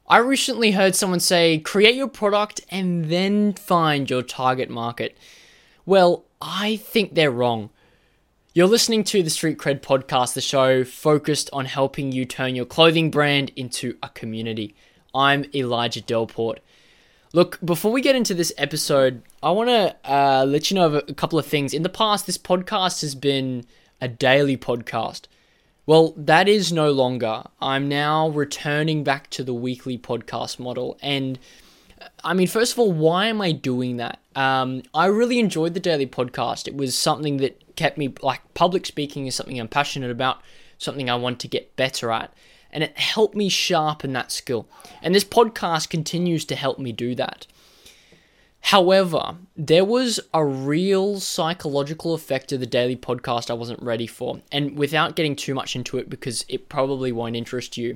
I recently heard someone say, create your product and then find your target market. Well, I think they're wrong. You're listening to the Street Cred Podcast, the show focused on helping you turn your clothing brand into a community. I'm Elijah Delport. Look, before we get into this episode, I want to let you know of a couple of things. In the past, this podcast has been a daily podcast. Well, that is no longer. I'm now returning back to the weekly podcast model. And I mean, first of all, why am I doing that? I really enjoyed the daily podcast. It was something that kept me, like, public speaking is something I'm passionate about, something I want to get better at. And it helped me sharpen that skill. And this podcast continues to help me do that. However, there was a real psychological effect of the daily podcast I wasn't ready for. And without getting too much into it, because it probably won't interest you,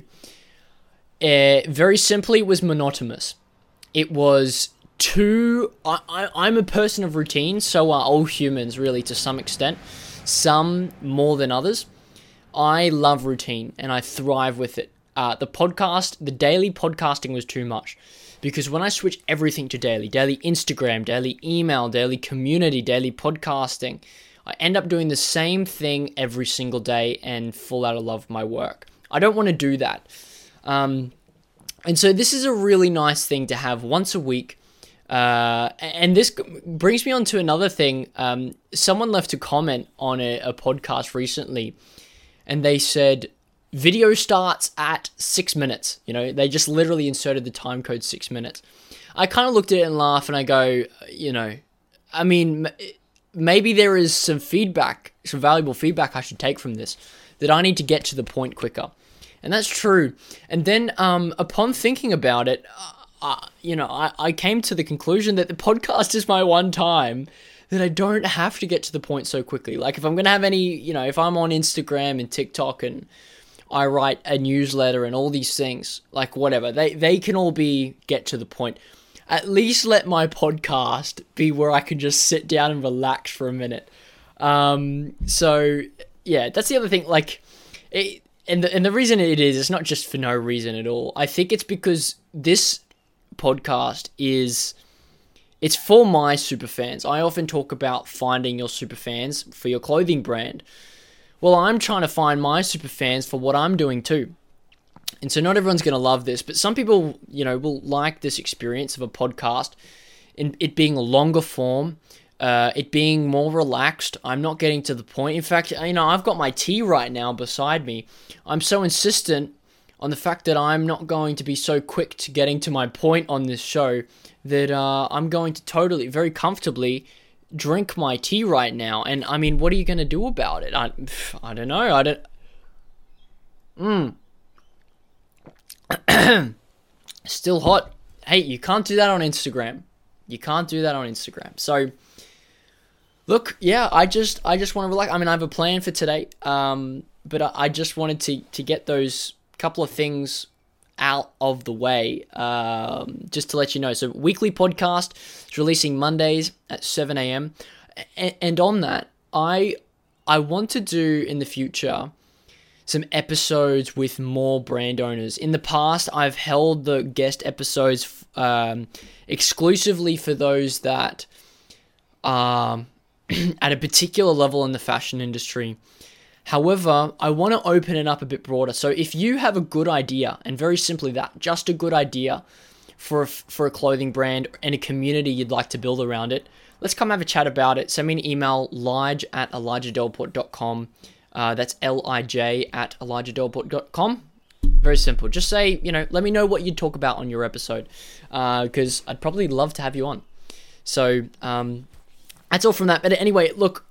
very simply, it was monotonous. It was I'm a person of routine, so are all humans, really, to some extent. Some more than others. I love routine, and I thrive with it. The daily podcasting was too much. Because when I switch everything to daily Instagram, daily email, daily community, daily podcasting, I end up doing the same thing every single day and fall out of love with my work. I don't want to do that. And so this is a really nice thing to have once a week. And this brings me on to another thing. Someone left a comment on a podcast recently, and they said, video starts at 6 minutes. You know, they just literally inserted the time code 6 minutes. I kind of looked at it and laughed, and I go, I mean, maybe there is some feedback, some valuable feedback I should take from this, that I need to get to the point quicker. And that's true. And then upon thinking about it, I came to the conclusion that the podcast is my one time that I don't have to get to the point so quickly. Like, if I'm going to have any, if I'm on Instagram and TikTok and I write a newsletter and all these things, like, whatever, they can all get to the point. At least let my podcast be where I can just sit down and relax for a minute. So yeah, that's the other thing. Like, and the reason it's not just for no reason at all. I think it's because this podcast it's for my super fans. I often talk about finding your super fans for your clothing brand. Well, I'm trying to find my super fans for what I'm doing too. And so not everyone's going to love this, but some people, will like this experience of a podcast, in it being a longer form, it being more relaxed. I'm not getting to the point. In fact, I've got my tea right now beside me. I'm so insistent on the fact that I'm not going to be so quick to getting to my point on this show that I'm going to totally, very comfortably drink my tea right now. And I mean, what are you going to do about it? I don't know. Still hot. Hey, you can't do that on Instagram. So look, yeah, I just want to relax. I mean, I have a plan for today. But I just wanted to get those couple of things out of the way, just to let you know. So weekly podcast is releasing Mondays at 7 a.m. And on that, I want to do in the future some episodes with more brand owners. In the past, I've held the guest episodes exclusively for those that are at a particular level in the fashion industry. However, I want to open it up a bit broader. So if you have a good idea, and very simply that, just a good idea for a clothing brand and a community you'd like to build around it, let's come have a chat about it. Send me an email, lige@elijahdelport.com. That's LIJ@elijahdelport.com. Very simple. Just say, let me know what you'd talk about on your episode, because I'd probably love to have you on. So that's all from that. But anyway, look,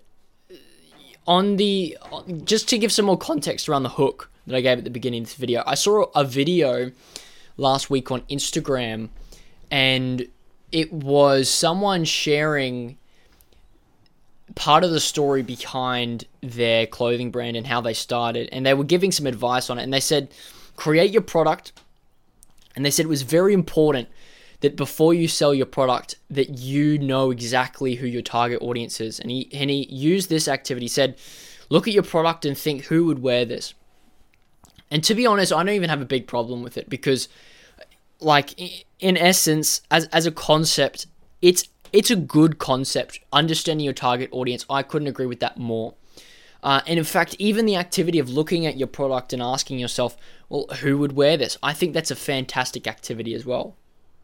just to give some more context around the hook that I gave at the beginning of this video, I saw a video last week on Instagram, and it was someone sharing part of the story behind their clothing brand and how they started, and they were giving some advice on it, and they said, create your product, and they said it was very important that before you sell your product, that you know exactly who your target audience is. And he used this activity. He said, look at your product and think, who would wear this? And to be honest, I don't even have a big problem with it, because like in essence, as a concept, it's a good concept. Understanding your target audience, I couldn't agree with that more. And in fact, even the activity of looking at your product and asking yourself, well, who would wear this? I think that's a fantastic activity as well.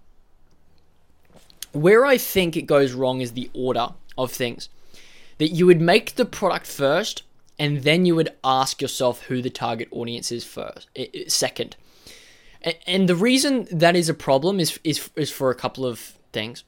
Where I think it goes wrong is the order of things. That you would make the product first, and then you would ask yourself who the target audience is second. And the reason that is a problem is for a couple of things.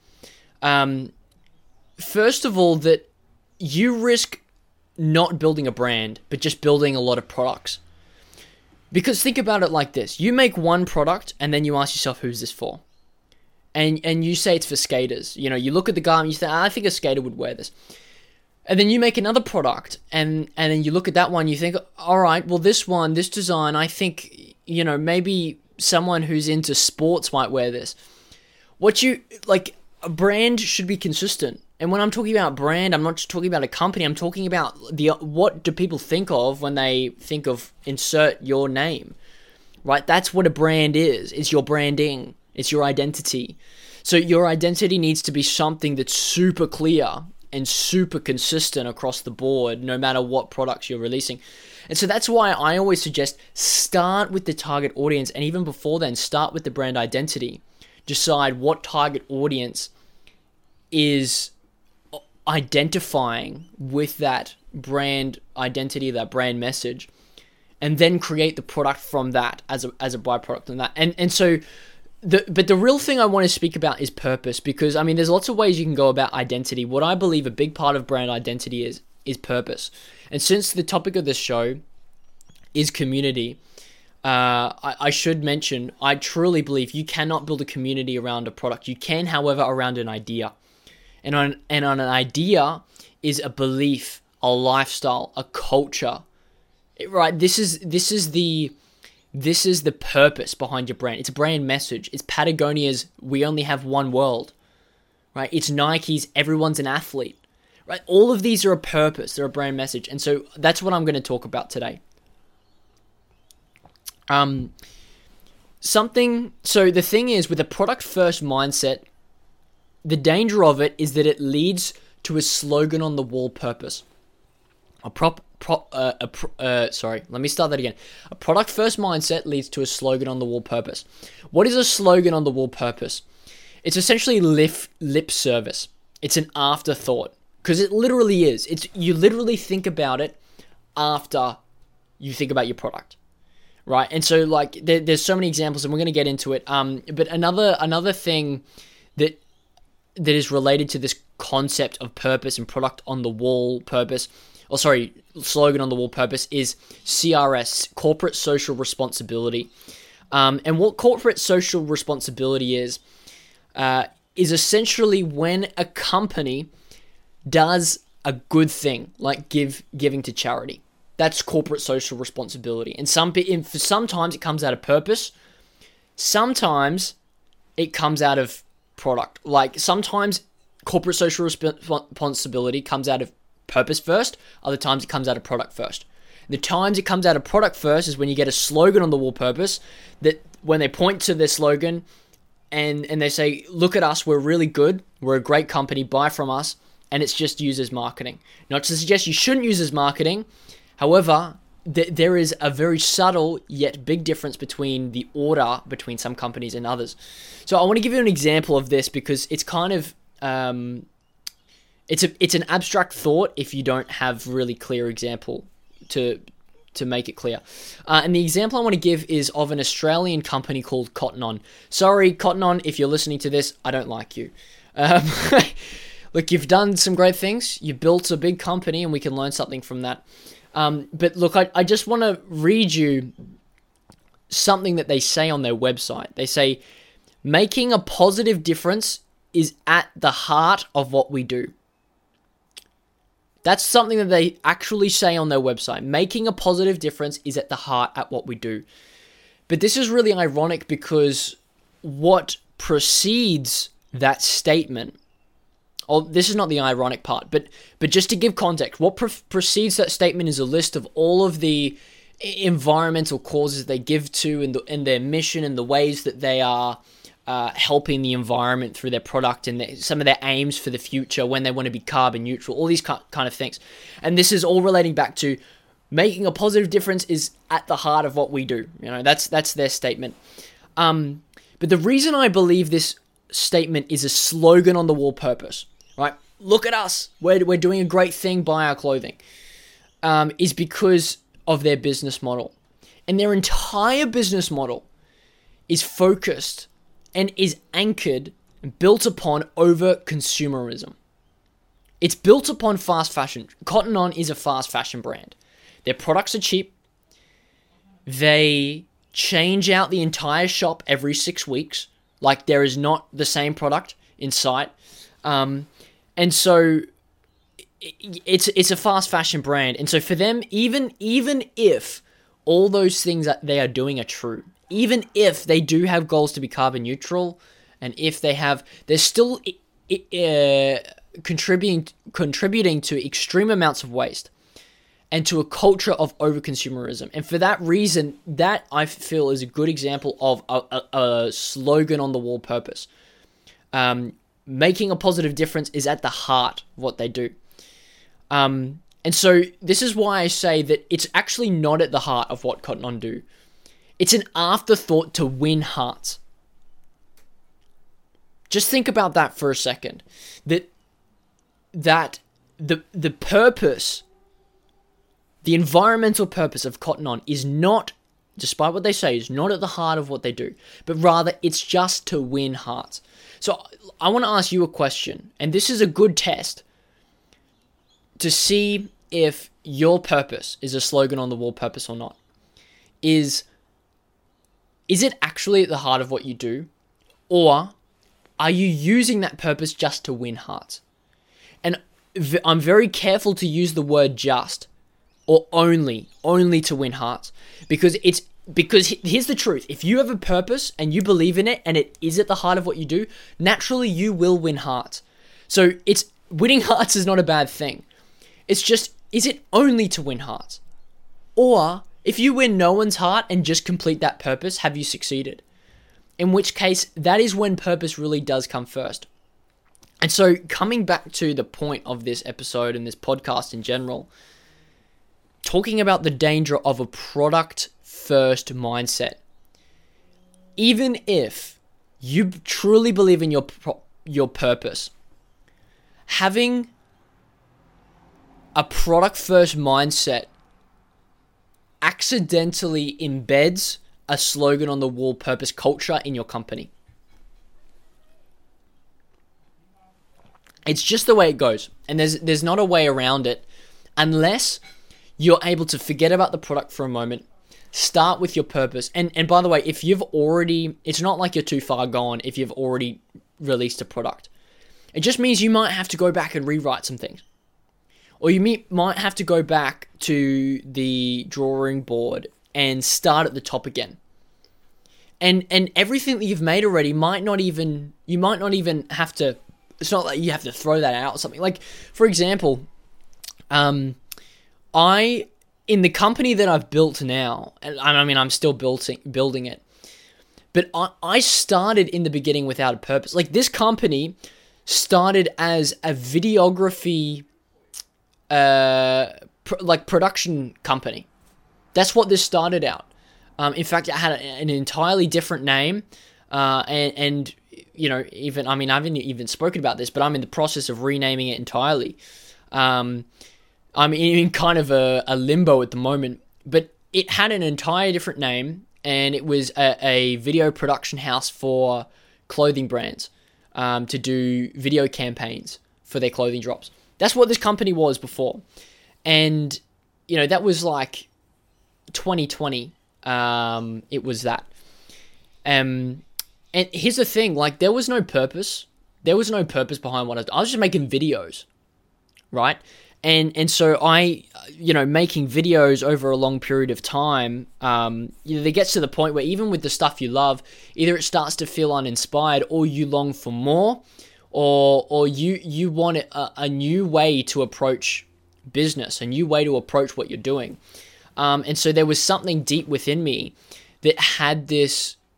First of all, that you risk not building a brand, but just building a lot of products. Because think about it like this. You make one product, and then you ask yourself, who's this for? And you say it's for skaters. You know, you look at the garment, you say, I think a skater would wear this. And then you make another product, and then you look at that one, you think, all right, well, this design, I think, you know, maybe someone who's into sports might wear this. A brand should be consistent. And when I'm talking about brand, I'm not just talking about a company, I'm talking about what do people think of when they think of insert your name, right? That's what a brand is. It's your branding. It's your identity. So your identity needs to be something that's super clear and super consistent across the board, no matter what products you're releasing. And so that's why I always suggest start with the target audience, and even before then, start with the brand identity. Decide what target audience is identifying with that brand identity, that brand message, and then create the product from that as a byproduct of that. And so but the real thing I want to speak about is purpose, because I mean there's lots of ways you can go about identity. What I believe a big part of brand identity is purpose. And since the topic of this show is community, I should mention, I truly believe you cannot build a community around a product. You can, however, around an idea. And on an idea is a belief, a lifestyle, a culture. Right? This is the purpose behind your brand. It's a brand message. It's Patagonia's "We only have one world." Right? It's Nike's "Everyone's an athlete." Right? All of these are a purpose. They're a brand message. And so that's what I'm going to talk about today. So the thing is, with a product first mindset, the danger of it is that it leads to a slogan on the wall purpose. Let me start that again. A product first mindset leads to a slogan on the wall purpose. What is a slogan on the wall purpose? It's essentially lip service. It's an afterthought, because it literally is. You literally think about it after you think about your product. Right, and so like there's so many examples, and we're going to get into it. But another thing that is related to this concept of purpose and product on the wall purpose, slogan on the wall purpose, is CRS, corporate social responsibility. And what corporate social responsibility is essentially when a company does a good thing, like giving to charity. That's corporate social responsibility. And sometimes it comes out of purpose. Sometimes it comes out of product. Like sometimes corporate social responsibility comes out of purpose first. Other times it comes out of product first. The times it comes out of product first is when you get a slogan on the wall purpose, that when they point to their slogan and they say, look at us, we're really good. We're a great company, buy from us. And it's just used as marketing. Not to suggest you shouldn't use as marketing. However, there is a very subtle yet big difference between the order between some companies and others. So I want to give you an example of this, because it's kind of it's an abstract thought if you don't have really clear example to make it clear. And the example I want to give is of an Australian company called Cotton On. Sorry, Cotton On, if you're listening to this, I don't like you. Look, you've done some great things. You built a big company, and we can learn something from that. But look, I just want to read you something that they say on their website. They say, making a positive difference is at the heart of what we do. That's something that they actually say on their website. Making a positive difference is at the heart at what we do. But this is really ironic, because what precedes that statement, this is not the ironic part, but just to give context, what precedes that statement is a list of all of the environmental causes they give to, and their mission, and the ways that they are helping the environment through their product and some of their aims for the future when they want to be carbon neutral, all these kind of things. And this is all relating back to making a positive difference is at the heart of what we do. That's their statement. But the reason I believe this statement is a slogan on the wall purpose, right? Look at us. We're doing a great thing by our clothing, is because of their business model. And their entire business model is focused and is anchored and built upon over consumerism. It's built upon fast fashion. Cotton On is a fast fashion brand. Their products are cheap. They change out the entire shop every 6 weeks. Like, there is not the same product in sight. And so it's a fast fashion brand. And so for them, even if all those things that they are doing are true, even if they do have goals to be carbon neutral, and if they're still contributing to extreme amounts of waste and to a culture of over-consumerism. And for that reason, that I feel is a good example of a slogan on the wall purpose. Making a positive difference is at the heart of what they do. And so this is why I say that it's actually not at the heart of what Cotton On do. It's an afterthought to win hearts. Just think about that for a second. That the purpose, the environmental purpose of Cotton On is not, despite what they say, is not at the heart of what they do, but rather it's just to win hearts. So I want to ask you a question, and this is a good test to see if your purpose is a slogan on the wall purpose or not. Is it actually at the heart of what you do, or are you using that purpose just to win hearts? And I'm very careful to use the word just or only to win hearts, because here's the truth. If you have a purpose and you believe in it and it is at the heart of what you do, naturally you will win hearts. So winning hearts is not a bad thing. It's just, is it only to win hearts? Or if you win no one's heart and just complete that purpose, have you succeeded? In which case, that is when purpose really does come first. And so coming back to the point of this episode and this podcast in general, talking about the danger of a product first mindset. Even if you truly believe in your purpose, having a product first mindset accidentally embeds a slogan on the wall purpose culture in your company. It's just the way it goes, and there's not a way around it unless you're able to forget about the product for a moment, start with your purpose. And by the way, if you've already, it's not like you're too far gone if you've already released a product. It just means you might have to go back and rewrite some things. Or you might have to go back to the drawing board and start at the top again. And everything that you've made already you might not even have to, it's not like you have to throw that out or something. Like, for example, in the company that I've built now, and I mean, I'm still building it, but I started in the beginning without a purpose. Like, this company started as a videography production company. That's what this started out. In fact, it had an entirely different name, and you know, even, I mean, I haven't even spoken about this, but I'm in the process of renaming it entirely. I'm in kind of a limbo at the moment, but it had an entire different name, and it was a video production house for clothing brands, to do video campaigns for their clothing drops. That's what this company was before. And, you know, that was like 2020. It was that. And here's the thing, like, there was no purpose. There was no purpose behind what I was just making videos, right? And so I, you know, making videos over a long period of time, you know, it gets to the point where even with the stuff you love, either it starts to feel uninspired, or you long for more, or you want a new way to approach business, a new way to approach what you're doing. And so there was something deep within me that had this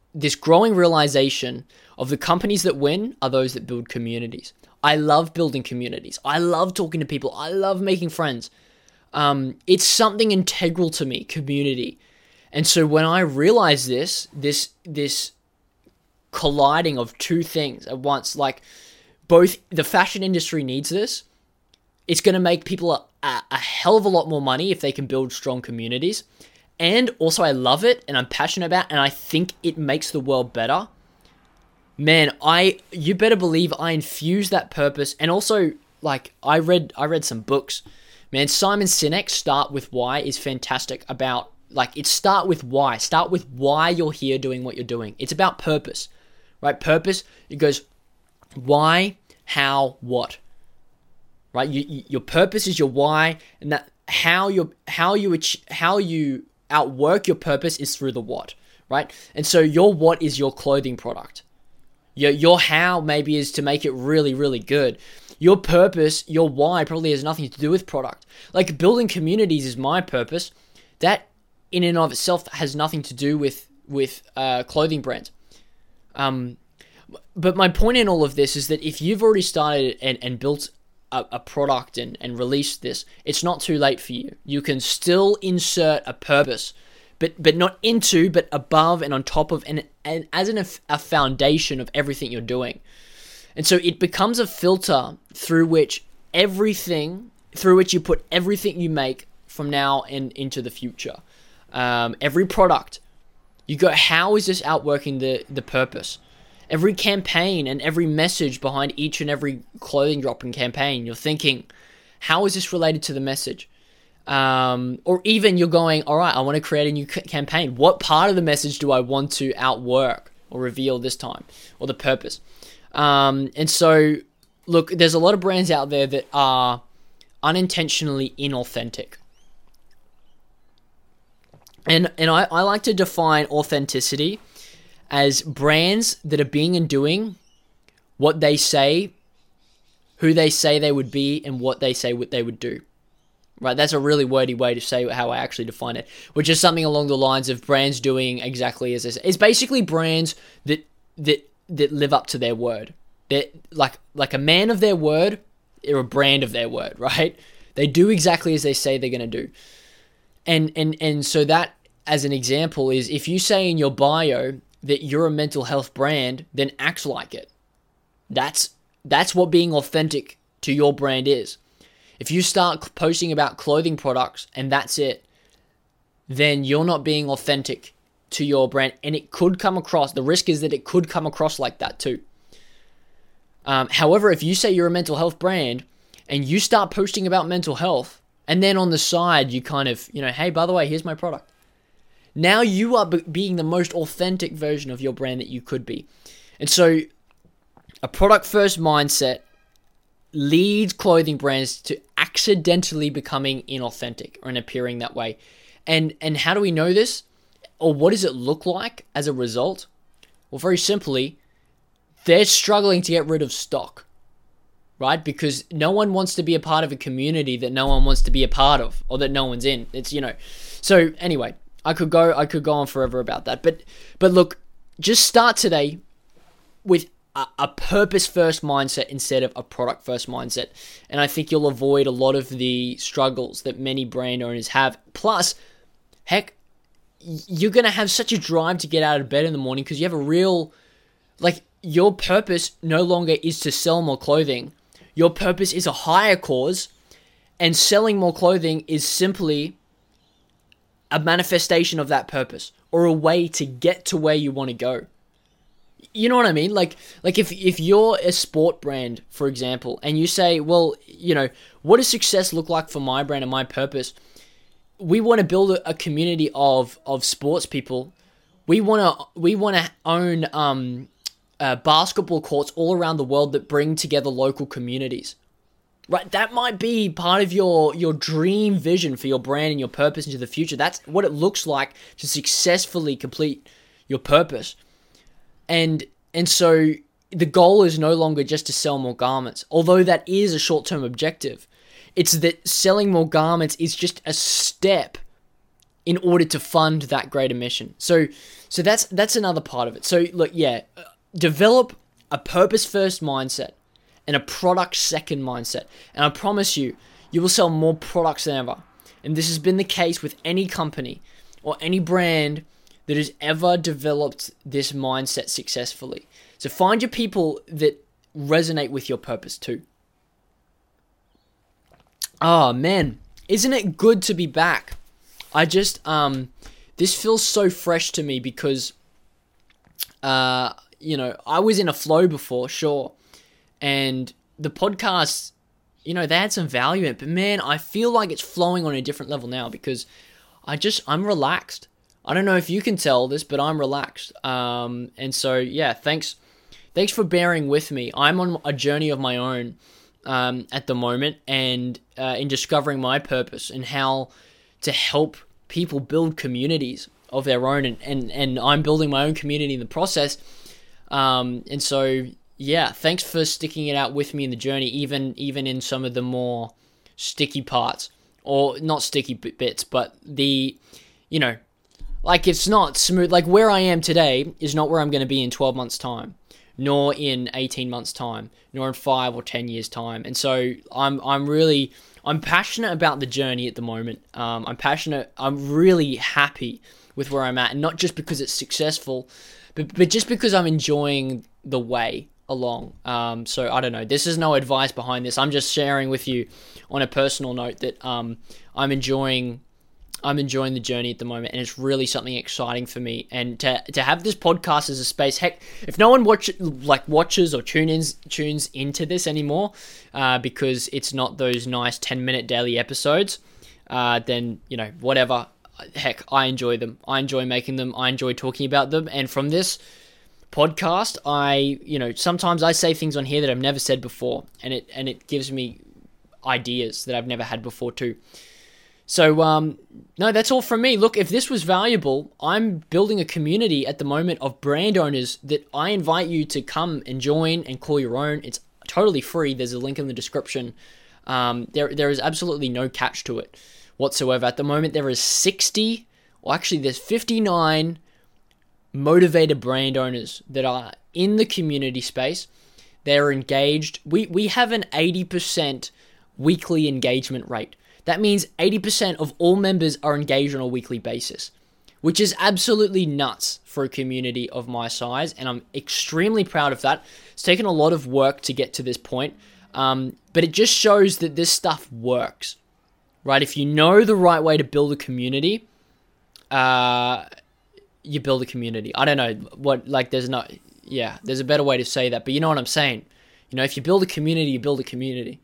this growing realization of the companies that win are those that build communities. I love building communities. I love talking to people. I love making friends. It's something integral to me, community. And so when I realized this colliding of two things at once, like both the fashion industry needs this, it's going to make people a hell of a lot more money if they can build strong communities. And also I love it and I'm passionate about it, and I think it makes the world better. Man, you better believe I infuse that purpose. And also, like, I read some books. Man, Simon Sinek, Start With Why, is fantastic about, like, it's start with why. Start with why you're here doing what you're doing. It's about purpose, right? Purpose, it goes why, how, what, right? Your purpose is your why, and that how you outwork your purpose is through the what, right? And so your what is your clothing product. Your how maybe is to make it really, really good. Your purpose, your why probably has nothing to do with product. Like building communities is my purpose. That in and of itself has nothing to do with clothing brands. But my point in all of this is that if you've already started and built a product and released this, it's not too late for you. You can still insert a purpose, but not into, but above and on top of, and as a foundation of everything you're doing. And so it becomes a filter through which you put everything you make from now and into the future. Every product, you go, how is this outworking the purpose? Every campaign and every message behind each and every clothing drop and campaign, you're thinking, how is this related to the message? Or even you're going, all right, I want to create a new campaign. What part of the message do I want to outwork or reveal this time, or the purpose? And so, look, there's a lot of brands out there that are unintentionally inauthentic. And I like to define authenticity as brands that are being and doing what they say, who they say they would be, and what they say what they would do. Right, that's a really wordy way to say how I actually define it, which is something along the lines of brands doing exactly as they say. It's basically brands that live up to their word. They're like a man of their word, they're a brand of their word, right? They do exactly as they say they're going to do. And so that, as an example, is if you say in your bio that you're a mental health brand, then act like it. That's what being authentic to your brand is. If you start posting about clothing products and that's it, then you're not being authentic to your brand, and it could come across, the risk is that it could come across like that too. However, if you say you're a mental health brand and you start posting about mental health, and then on the side you kind of, hey, by the way, here's my product. Now you are being the most authentic version of your brand that you could be. And so a product first mindset leads clothing brands to accidentally becoming inauthentic or appearing that way. And how do we know this? Or what does it look like as a result? Well, very simply, they're struggling to get rid of stock, right? Because no one wants to be a part of a community that no one wants to be a part of, or that no one's in. It's, So anyway, I could go on forever about that. But look, just start today with a purpose-first mindset instead of a product-first mindset. And I think you'll avoid a lot of the struggles that many brand owners have. Plus, heck, you're going to have such a drive to get out of bed in the morning because you have a real, your purpose no longer is to sell more clothing. Your purpose is a higher cause, and selling more clothing is simply a manifestation of that purpose or a way to get to where you want to go. You know what I mean? Like if you're a sport brand, for example, and you say, well, what does success look like for my brand and my purpose? We want to build a community of sports people. We want to own basketball courts all around the world that bring together local communities. Right? That might be part of your dream vision for your brand and your purpose into the future. That's what it looks like to successfully complete your purpose. And so the goal is no longer just to sell more garments, although that is a short-term objective. It's that selling more garments is just a step in order to fund that greater mission. So that's another part of it. So look, develop a purpose first mindset and a product second mindset. And I promise you, you will sell more products than ever. And this has been the case with any company or any brand that has ever developed this mindset successfully. So find your people that resonate with your purpose too. Oh man, isn't it good to be back? I just, this feels so fresh to me because, I was in a flow before, sure. And the podcast, they had some value in it. But man, I feel like it's flowing on a different level now because I'm relaxed. I don't know if you can tell this, but I'm relaxed. And so, yeah, thanks for bearing with me. I'm on a journey of my own at the moment, and in discovering my purpose and how to help people build communities of their own, and I'm building my own community in the process. And so, yeah, thanks for sticking it out with me in the journey, even in some of the more sticky parts, or not sticky bits, but like it's not smooth. Like where I am today is not where I'm going to be in 12 months' time, nor in 18 months' time, nor in 5 or 10 years' time. And so I'm passionate about the journey at the moment. I'm really happy with where I'm at, and not just because it's successful, but just because I'm enjoying the way along. So I don't know. This is no advice behind this. I'm just sharing with you on a personal note that I'm enjoying the journey at the moment, and it's really something exciting for me. And to have this podcast as a space, heck, if no one watches or tunes into this anymore, because it's not those nice 10-minute daily episodes, then whatever. Heck, I enjoy them. I enjoy making them. I enjoy talking about them. And from this podcast, sometimes I say things on here that I've never said before, and it gives me ideas that I've never had before too. So, no, that's all from me. Look, if this was valuable, I'm building a community at the moment of brand owners that I invite you to come and join and call your own. It's totally free. There's a link in the description. There is absolutely no catch to it whatsoever. At the moment, there's 59 motivated brand owners that are in the community space. They're engaged. We have an 80% weekly engagement rate. That means 80% of all members are engaged on a weekly basis, which is absolutely nuts for a community of my size, and I'm extremely proud of that. It's taken a lot of work to get to this point, but it just shows that this stuff works, right? If you know the right way to build a community, you build a community. I don't know there's a better way to say that, but you know what I'm saying. If you build a community, you build a community.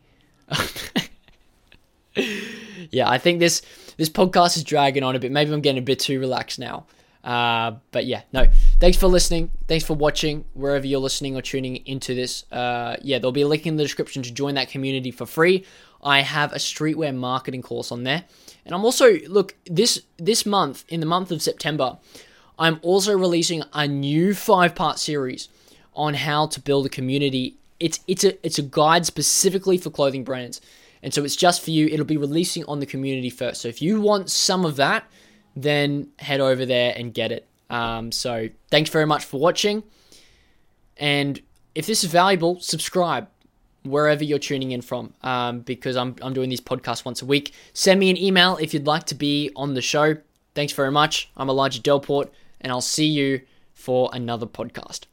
Yeah, I think this podcast is dragging on a bit. Maybe I'm getting a bit too relaxed now. But yeah, no. Thanks for listening. Thanks for watching wherever you're listening or tuning into this. There'll be a link in the description to join that community for free. I have a streetwear marketing course on there. And I'm also, this month, in the month of September, I'm also releasing a new 5-part series on how to build a community. It's a guide specifically for clothing brands. And so it's just for you. It'll be releasing on the community first. So if you want some of that, then head over there and get it. So thanks very much for watching. And if this is valuable, subscribe wherever you're tuning in from, because I'm doing these podcasts once a week. Send me an email if you'd like to be on the show. Thanks very much. I'm Elijah Delport, and I'll see you for another podcast.